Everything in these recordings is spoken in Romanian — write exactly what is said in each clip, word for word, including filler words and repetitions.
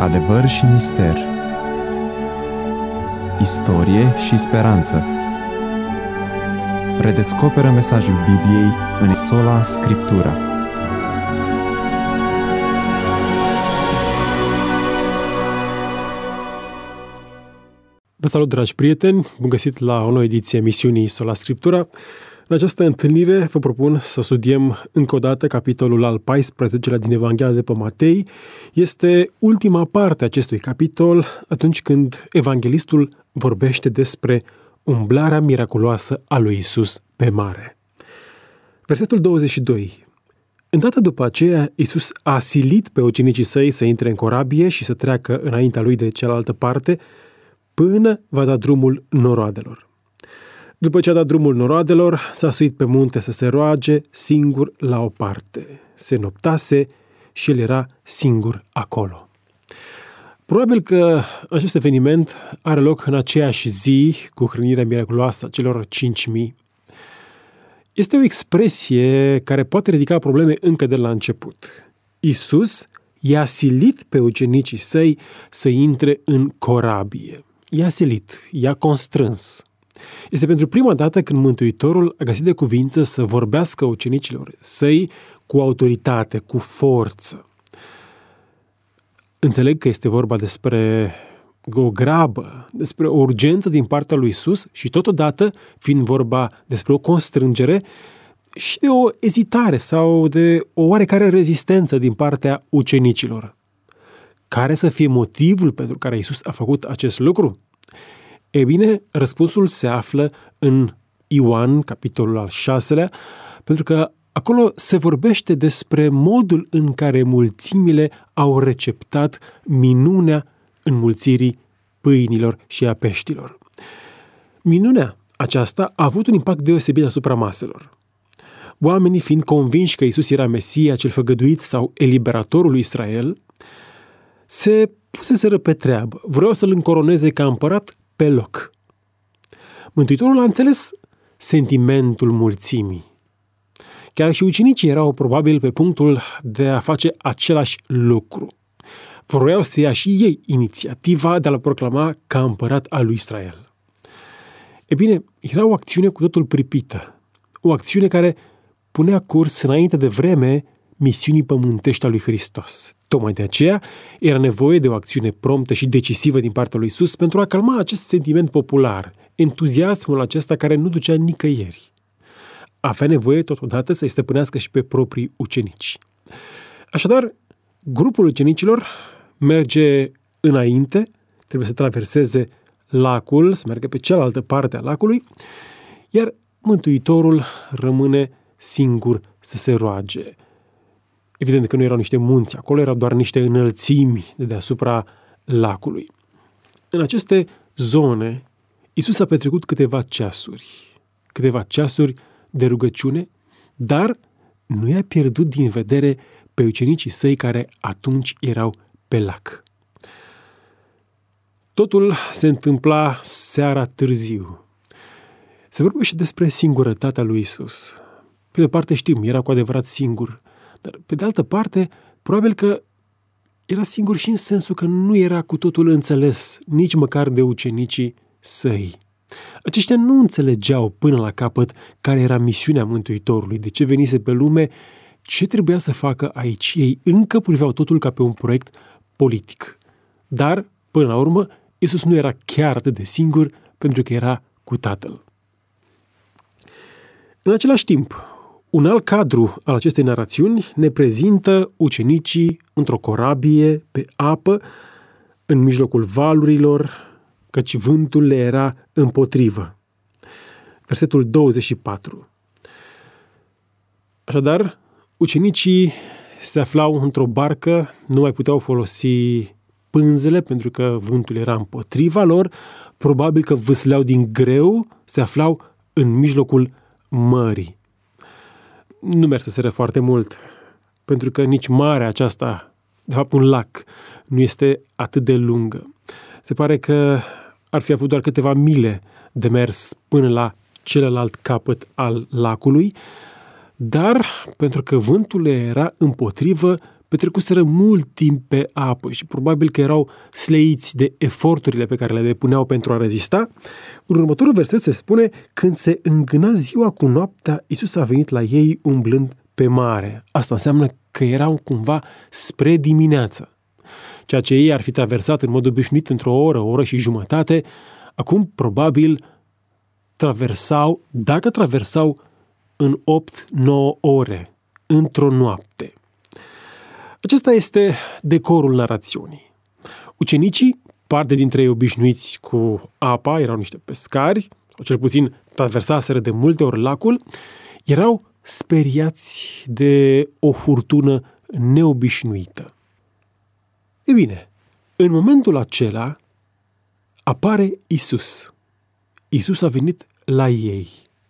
Adevăr și mister, istorie și speranță. Redescoperă mesajul Bibliei în Sola Scriptura. Vă salut, dragi prieteni! Bun găsit la o nouă ediție a emisiunii Sola Scriptura. În această întâlnire vă propun să studiem încă o dată capitolul al paisprezecelea din Evanghelia de pe Matei. Este ultima parte a acestui capitol, atunci când evanghelistul vorbește despre umblarea miraculoasă a lui Iisus pe mare. Versetul douăzeci și doi. Îndată după aceea, Iisus a silit pe ucenicii săi să intre în corabie și să treacă înaintea lui de cealaltă parte, până va da drumul noroadelor. După ce a dat drumul noroadelor, s-a suit pe munte să se roage singur la o parte. Se noptase și el era singur acolo. Probabil că acest eveniment are loc în aceeași zi cu hrănirea miraculoasă a celor cinci mii. Este o expresie care poate ridica probleme încă de la început. Iisus i-a silit pe ucenicii săi să intre în corabie. I-a silit, i-a constrâns. Este pentru prima dată când Mântuitorul a găsit de cuvință să vorbească ucenicilor săi cu autoritate, cu forță. Înțeleg că este vorba despre o grabă, despre o urgență din partea lui Iisus și totodată, fiind vorba despre o constrângere și de o ezitare sau de o oarecare rezistență din partea ucenicilor. Care să fie motivul pentru care Iisus a făcut acest lucru? E bine, răspunsul se află în Ioan, capitolul al șaselea, pentru că acolo se vorbește despre modul în care mulțimile au receptat minunea înmulțirii pâinilor și a peștilor. Minunea aceasta a avut un impact deosebit asupra maselor. Oamenii, fiind convinși că Iisus era Mesia, cel făgăduit sau eliberatorul lui Israel, se puseseră pe treabă. Vreau să-l încoroneze ca împărat pe loc. Mântuitorul a înțeles sentimentul mulțimii. Chiar și ucenicii erau probabil pe punctul de a face același lucru. Vroiau să ia și ei inițiativa de a-l proclama ca împărat al lui Israel. E bine, era o acțiune cu totul pripită. O acțiune care punea curs înainte de vreme misiunii pământești a lui Hristos. Tocmai de aceea era nevoie de o acțiune promptă și decisivă din partea lui Iisus pentru a calma acest sentiment popular, entuziasmul acesta care nu ducea nicăieri. Avea nevoie totodată să-i stăpânească și pe proprii ucenici. Așadar, grupul ucenicilor merge înainte, trebuie să traverseze lacul, să meargă pe cealaltă parte a lacului, iar Mântuitorul rămâne singur să se roage. Evident că nu erau niște munți, acolo erau doar niște înălțimi de deasupra lacului. În aceste zone, Iisus a petrecut câteva ceasuri, câteva ceasuri de rugăciune, dar nu i-a pierdut din vedere pe ucenicii săi care atunci erau pe lac. Totul se întâmpla seara târziu. Se vorbește despre singurătatea lui Iisus. Pe de o parte știm, era cu adevărat singur, dar pe de altă parte, probabil că era singur și în sensul că nu era cu totul înțeles nici măcar de ucenicii săi. Aceștia nu înțelegeau până la capăt care era misiunea Mântuitorului, de ce venise pe lume, ce trebuia să facă aici. Ei încă priveau totul ca pe un proiect politic. Dar, până la urmă, Iisus nu era chiar atât de singur pentru că era cu Tatăl. În același timp, un alt cadru al acestei narațiuni ne prezintă ucenicii într-o corabie pe apă, în mijlocul valurilor, căci vântul le era împotrivă. Versetul douăzeci și patru. Așadar, ucenicii se aflau într-o barcă, nu mai puteau folosi pânzele pentru că vântul era împotriva lor, probabil că vâsleau din greu, se aflau în mijlocul mării. Nu merseseră foarte mult, pentru că nici marea aceasta, de fapt un lac, nu este atât de lungă. Se pare că ar fi avut doar câteva mile de mers până la celălalt capăt al lacului, dar pentru că vântul era împotrivă, petrecuseră mult timp pe apă și probabil că erau sleiți de eforturile pe care le depuneau pentru a rezista, în următorul verset se spune: când se îngâna ziua cu noaptea, Iisus a venit la ei umblând pe mare. Asta înseamnă că erau cumva spre dimineață. Ceea ce ei ar fi traversat în mod obișnuit într-o oră, o oră și jumătate, acum probabil traversau, dacă traversau în opt nouă ore, într-o noapte. Acesta este decorul narațiunii. Ucenicii, parte dintre ei obișnuiți cu apa, erau niște pescari, sau cel puțin traversaseră de multe ori lacul, erau speriați de o furtună neobișnuită. E bine, în momentul acela apare Iisus. Iisus a venit la ei.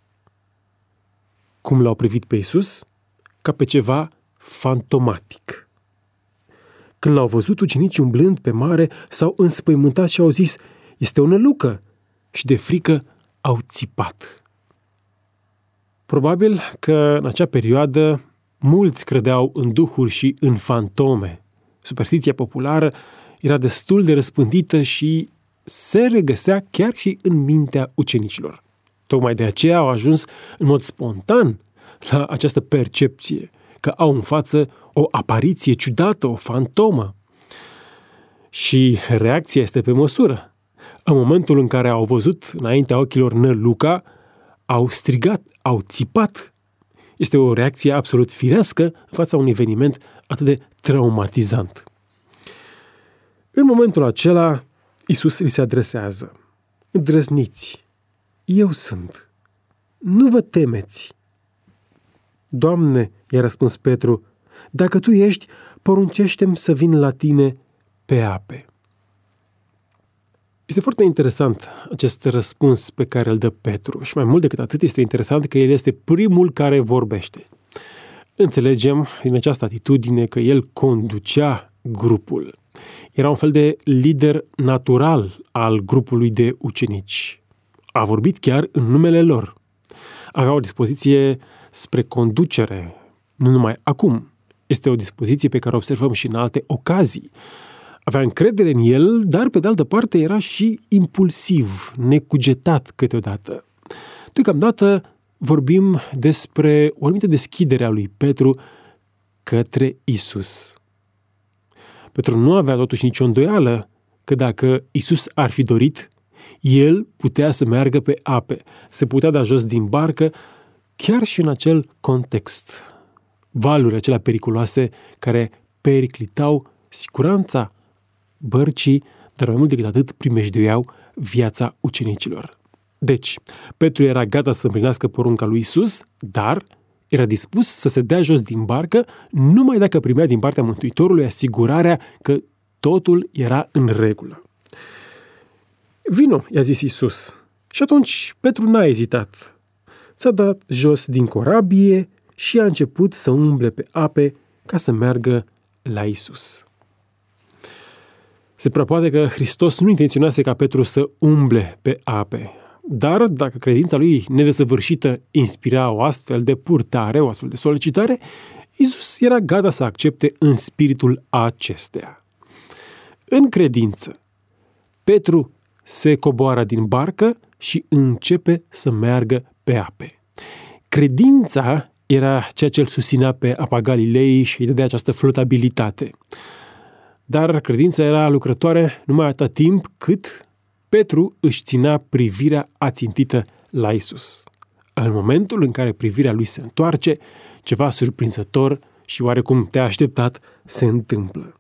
Cum l-au privit pe Iisus? Ca pe ceva fantomatic. Când l-au văzut ucenicii umblând pe mare, s-au înspăimântat și au zis: este o nălucă! Și de frică au țipat. Probabil că în acea perioadă mulți credeau în duhuri și în fantome. Superstiția populară era destul de răspândită și se regăsea chiar și în mintea ucenicilor. Tocmai de aceea au ajuns în mod spontan la această percepție, că au în față o apariție ciudată, o fantomă. Și reacția este pe măsură. În momentul în care au văzut înaintea ochilor năluca, au strigat, au țipat. Este o reacție absolut firească în fața unui eveniment atât de traumatizant. În momentul acela, Iisus li se adresează: îndrăzniți, eu sunt, nu vă temeți. Doamne, i-a răspuns Petru, dacă tu ești, poruncește-mi să vin la tine pe ape. Este foarte interesant acest răspuns pe care îl dă Petru și mai mult decât atât este interesant că el este primul care vorbește. Înțelegem din această atitudine că el conducea grupul. Era un fel de lider natural al grupului de ucenici. A vorbit chiar în numele lor. Avea o dispoziție spre conducere, nu numai acum. Este o dispoziție pe care o observăm și în alte ocazii. Avea încredere în el, dar pe de altă parte era și impulsiv, necugetat câteodată. Deocamdată vorbim despre o anumită deschidere a lui Petru către Iisus. Petru nu avea totuși nicio îndoială că dacă Iisus ar fi dorit, el putea să meargă pe ape, se putea da jos din barcă, chiar și în acel context. Valurile acelea periculoase care periclitau siguranța bărcii, dar mai mult decât atât primejduiau viața ucenicilor. Deci, Petru era gata să împlinească porunca lui Iisus, dar era dispus să se dea jos din barcă numai dacă primea din partea Mântuitorului asigurarea că totul era în regulă. Vino, i-a zis Iisus. Și atunci Petru n-a ezitat. S-a dat jos din corabie și a început să umble pe ape ca să meargă la Iisus. Se prea poate că Hristos nu intenționase ca Petru să umble pe ape, dar dacă credința lui nedesăvârșită inspira o astfel de purtare, o astfel de solicitare, Iisus era gata să accepte în spiritul acesteia. În credință, Petru se coboară din barcă și începe să meargă pe ape. Credința era ceea ce îl susținea pe apa Galilei și îi dădea această flotabilitate. Dar credința era lucrătoare numai atâta timp cât Petru își ținea privirea ațintită la Iisus. În momentul în care privirea lui se întoarce, ceva surprinzător și oarecum te-a așteptat se întâmplă.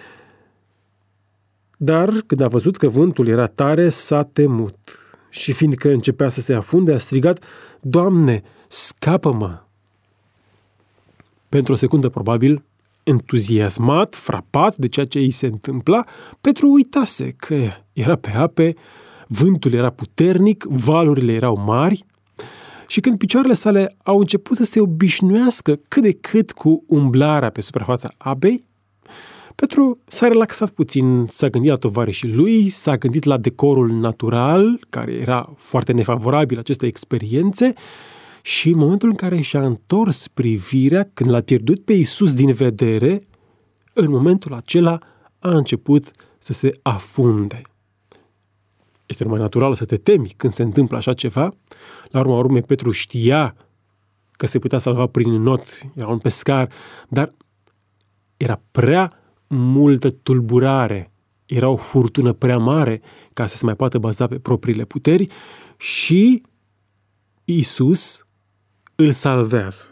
Dar când a văzut că vântul era tare, s-a temut și fiindcă începea să se afunde, a strigat: Doamne, scapă-mă! Pentru o secundă, probabil, entuziasmat, frapat de ceea ce îi se întâmpla, Petru uitase că era pe ape, vântul era puternic, valurile erau mari și când picioarele sale au început să se obișnuiască cât de cât cu umblarea pe suprafața apei, Petru s-a relaxat puțin, s-a gândit la tovarășii lui, s-a gândit la decorul natural, care era foarte nefavorabil acestei experiențe, și în momentul în care și-a întors privirea, când l-a pierdut pe Iisus din vedere, în momentul acela a început să se afunde. Este numai natural să te temi când se întâmplă așa ceva. La urma urmei, Petru știa că se putea salva prin not, era un pescar, dar era prea multă tulburare, era o furtună prea mare ca să se mai poată baza pe propriile puteri și Iisus îl salvează.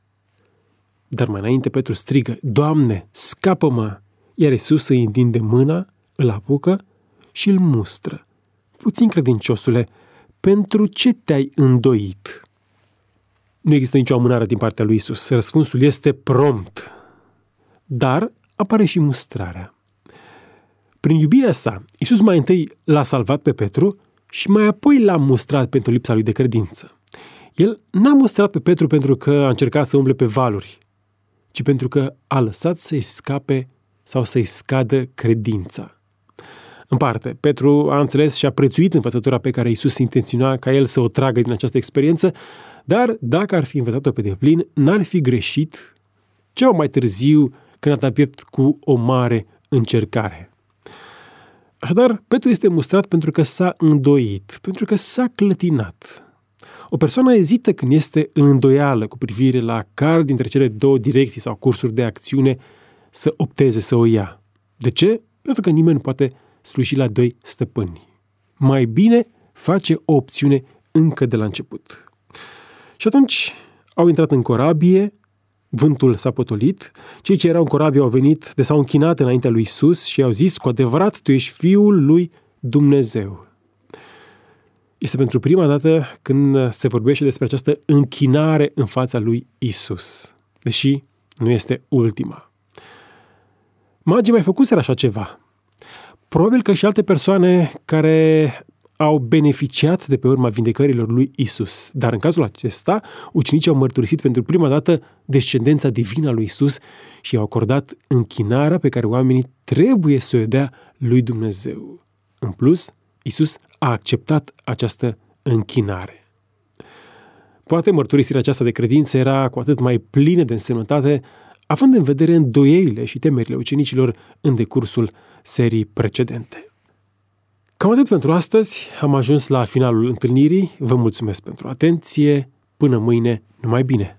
Dar mai înainte Petru strigă: Doamne, scapă-mă! Iar Iisus îi întinde mâna, îl apucă și îl mustră. Puțin credinciosule, pentru ce te-ai îndoit? Nu există nicio amânare din partea lui Iisus. Răspunsul este prompt. Dar apare și mustrarea. Prin iubirea sa, Iisus mai întâi l-a salvat pe Petru și mai apoi l-a mustrat pentru lipsa lui de credință. El n-a mustrat pe Petru pentru că a încercat să umble pe valuri, ci pentru că a lăsat să-i scape sau să-i scadă credința. În parte, Petru a înțeles și a prețuit învățătura pe care Iisus intenționa ca el să o tragă din această experiență, dar dacă ar fi învățat-o pe deplin, n-ar fi greșit ceva mai târziu când a dat piept cu o mare încercare. Așadar, Petru este mustrat pentru că s-a îndoit, pentru că s-a clătinat. O persoană ezită când este în îndoială cu privire la care dintre cele două direcții sau cursuri de acțiune să opteze să o ia. De ce? Pentru că nimeni nu poate sluji la doi stăpâni. Mai bine face o opțiune încă de la început. Și atunci au intrat în corabie, vântul s-a potolit, cei ce erau în corabie au venit de s-au închinat înaintea lui Iisus și au zis: cu adevărat, tu ești Fiul lui Dumnezeu. Este pentru prima dată când se vorbește despre această închinare în fața lui Iisus, deși nu este ultima. Magii mai făcuseră așa ceva. Probabil că și alte persoane care au beneficiat de pe urma vindecărilor lui Iisus. Dar în cazul acesta, ucenicii au mărturisit pentru prima dată descendența divină a lui Iisus și i-au acordat închinarea pe care oamenii trebuie să o dea lui Dumnezeu. În plus, Iisus a acceptat această închinare. Poate mărturisirea aceasta de credință era cu atât mai plină de însemnătate, având în vedere îndoielile și temerile ucenicilor în decursul serii precedente. Cam atât pentru astăzi, am ajuns la finalul întâlnirii, vă mulțumesc pentru atenție, până mâine, numai bine!